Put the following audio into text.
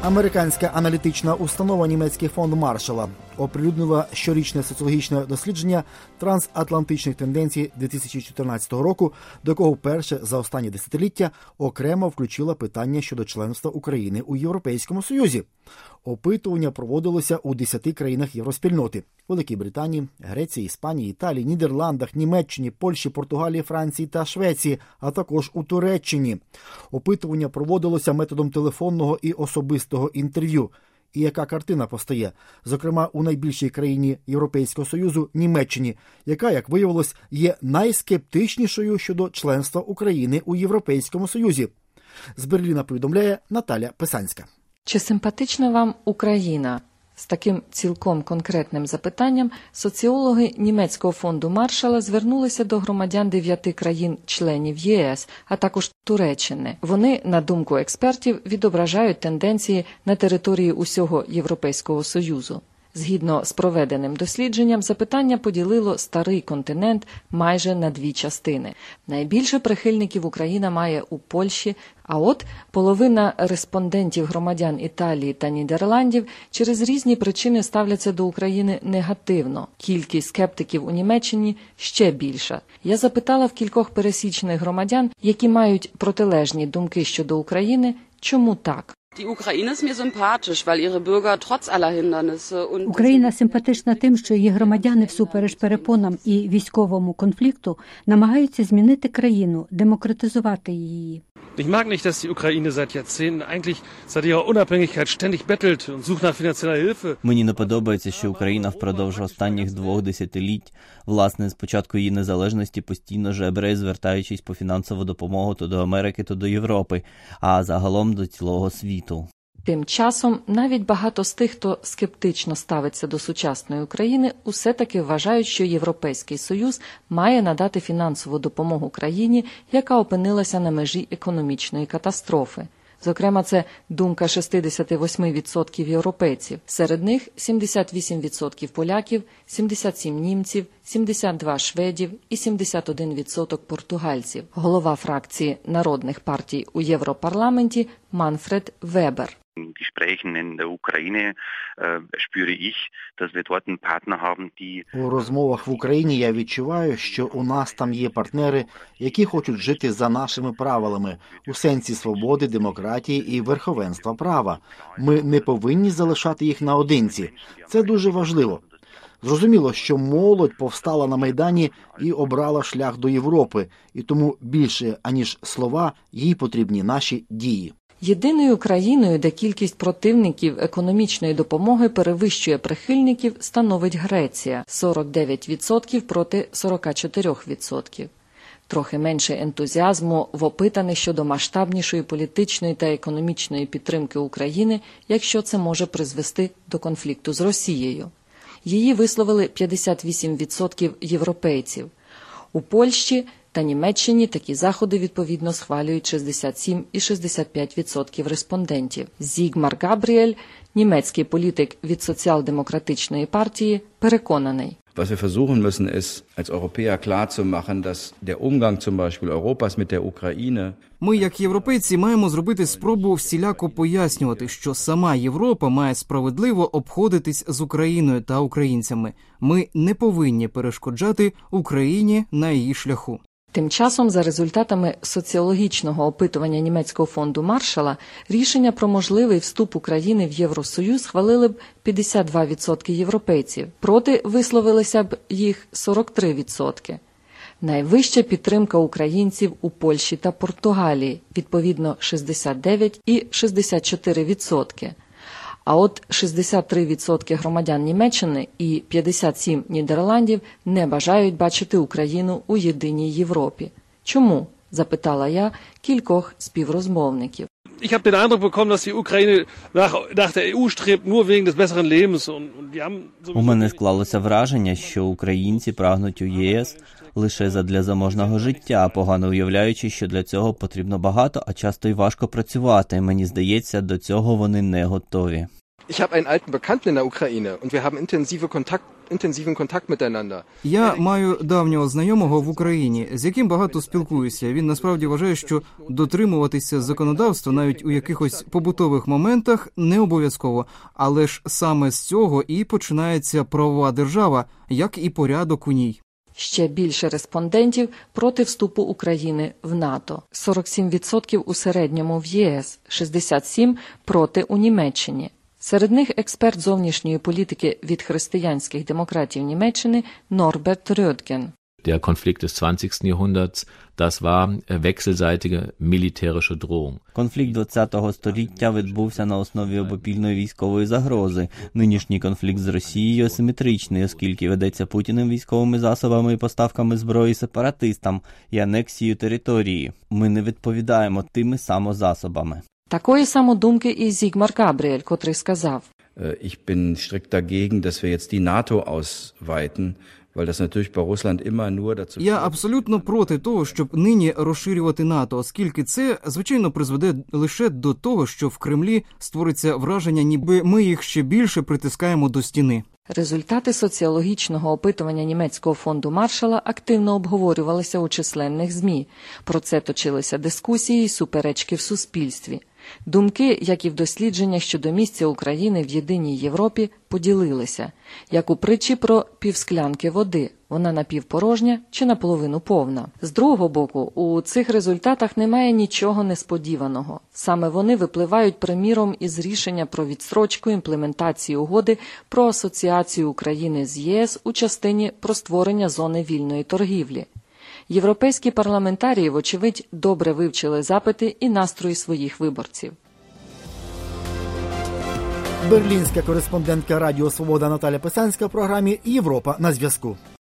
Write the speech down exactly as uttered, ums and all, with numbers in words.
Американська аналітична установа «Німецький фонд Маршалла» оприлюднила щорічне соціологічне дослідження трансатлантичних тенденцій дві тисячі чотирнадцятого року, до якого вперше за останні десятиліття окремо включила питання щодо членства України у Європейському Союзі. Опитування проводилося у десяти країнах євроспільноти – Великій Британії, Греції, Іспанії, Італії, Нідерландах, Німеччині, Польщі, Португалії, Франції та Швеції, а також у Туреччині. Опитування проводилося методом телефонного і особистого інтерв'ю. І яка картина постає? Зокрема, у найбільшій країні Європейського Союзу – Німеччині, яка, як виявилось, є найскептичнішою щодо членства України у Європейському Союзі. З Берліна повідомляє Наталя Писанська. Чи симпатична вам Україна? З таким цілком конкретним запитанням соціологи Німецького фонду Маршалла звернулися до громадян дев'яти країн-членів ЄС, а також Туреччини. Вони, на думку експертів, відображають тенденції на території усього Європейського Союзу. Згідно з проведеним дослідженням, запитання поділило старий континент майже на дві частини. Найбільше прихильників Україна має у Польщі, а от половина респондентів громадян Італії та Нідерландів через різні причини ставляться до України негативно. Кількість скептиків у Німеччині ще більша. Я запитала в кількох пересічних громадян, які мають протилежні думки щодо України, чому так. Україна симпатична тим, що її громадяни всупереч перепонам і військовому конфлікту намагаються змінити країну, демократизувати її. Ich mag nicht, dass die Ukraine seit Jahrzehnten, eigentlich seit ihrer Unabhängigkeit ständig bettelt und sucht nach finanzieller Hilfe. Мені не подобається, що Україна впродовж останніх двох десятиліть, власне, з початку її незалежності, постійно жебрає, звертаючись по фінансову допомогу то до Америки, то до Європи, а загалом до цілого світу. Тим часом навіть багато з тих, хто скептично ставиться до сучасної України, усе-таки вважають, що Європейський Союз має надати фінансову допомогу країні, яка опинилася на межі економічної катастрофи. Зокрема, це думка шістдесят вісім відсотків європейців. Серед них сімдесят вісім відсотків поляків, сімдесят сім німців, сімдесят два шведів і сімдесят один відсоток португальців. Голова фракції народних партій у Європарламенті Манфред Вебер. У розмовах в Україні я відчуваю, що у нас там є партнери, які хочуть жити за нашими правилами, у сенсі свободи, демократії і верховенства права. Ми не повинні залишати їх наодинці. Це дуже важливо. Зрозуміло, що молодь повстала на Майдані і обрала шлях до Європи, і тому більше, аніж слова, їй потрібні наші дії. Єдиною країною, де кількість противників економічної допомоги перевищує прихильників, становить Греція – сорок дев'ять відсотків проти сорок чотири відсотки. Трохи менше ентузіазму в опитаних щодо масштабнішої політичної та економічної підтримки України, якщо це може призвести до конфлікту з Росією. Її висловили п'ятдесят вісім відсотків європейців. У Польщі та Німеччині такі заходи, відповідно, схвалюють шістдесят сім і шістдесят п'ять відсотків респондентів. Зігмар Габріель, німецький політик від соціал-демократичної партії, переконаний. Was wir versuchen müssen, ist, als Europäer klarzumachen, dass der Umgang zum Beispiel Europas mit der Ukraine. Ми, як європейці, маємо зробити спробу всіляко пояснювати, що сама Європа має справедливо обходитись з Україною та українцями. Ми не повинні перешкоджати Україні на її шляху. Тим часом, за результатами соціологічного опитування Німецького фонду Маршалла, рішення про можливий вступ України в Євросоюз схвалили б п'ятдесят два відсотки європейців. Проти висловилися б їх сорок три відсотки. Найвища підтримка українців у Польщі та Португалії, відповідно шістдесят дев'ять і шістдесят чотири відсотки. А от шістдесят три відсотки громадян Німеччини і п'ятдесят сім Нідерландів не бажають бачити Україну у єдиній Європі. Чому? Запитала я кількох співрозмовників. Ich habe den Eindruck bekommen, dass die Ukraine nach, nach der E U strebt nur wegen des besseren Lebens. Und, und die haben У мене склалося враження, що українці прагнуть у ЄС лише задля заможного життя, погано уявляючи, що для цього потрібно багато, а часто й важко працювати. Мені здається, до цього вони не готові. Ich habe einen alten Bekannten in der Ukraine und wir haben intensive Kontakt, intensiven Kontakt miteinander. Я маю давнього знайомого в Україні, з яким багато спілкуюся. Він насправді вважає, що дотримуватися законодавства навіть у якихось побутових моментах не обов'язково. Але ж саме з цього і починається правова держава, як і порядок у ній. Ще більше респондентів проти вступу України в НАТО. сорок сім відсотків у середньому в ЄС, шістдесят сім відсотків проти у Німеччині. Серед них експерт зовнішньої політики від християнських демократів Німеччини Норберт Рöttgen. Der Konflikt des zwanzigsten Jahrhunderts, das war wechselseitige militärische Drohung. Конфлікт ХХ століття відбувся на основі обопільної військової загрози. Нинішній конфлікт з Росією асиметричний, оскільки ведеться Путіним військовими засобами і поставками зброї сепаратистам і анексією території. Ми не відповідаємо тими самозасобами. Такої самодумки і Зігмар Габріель, котрий сказав: Ich bin strikt dagegen, dass wir jetzt die NATO ausweiten. Я абсолютно проти того, щоб нині розширювати НАТО, оскільки це, звичайно, призведе лише до того, що в Кремлі створиться враження, ніби ми їх ще більше притискаємо до стіни. Результати соціологічного опитування німецького фонду Маршалла активно обговорювалися у численних ЗМІ. Про це точилися дискусії і суперечки в суспільстві. Думки, як і в дослідженнях щодо місця України в єдиній Європі, поділилися. Як у притчі про півсклянки води. Вона напівпорожня чи наполовину повна. З другого боку, у цих результатах немає нічого несподіваного. Саме вони випливають приміром із рішення про відстрочку імплементації угоди про асоціацію України з ЄС у частині про створення зони вільної торгівлі. Європейські парламентарії, вочевидь, добре вивчили запити і настрої своїх виборців. Берлінська кореспондентка Радіо Свобода Наталя Писанська в програмі «Європа на зв'язку».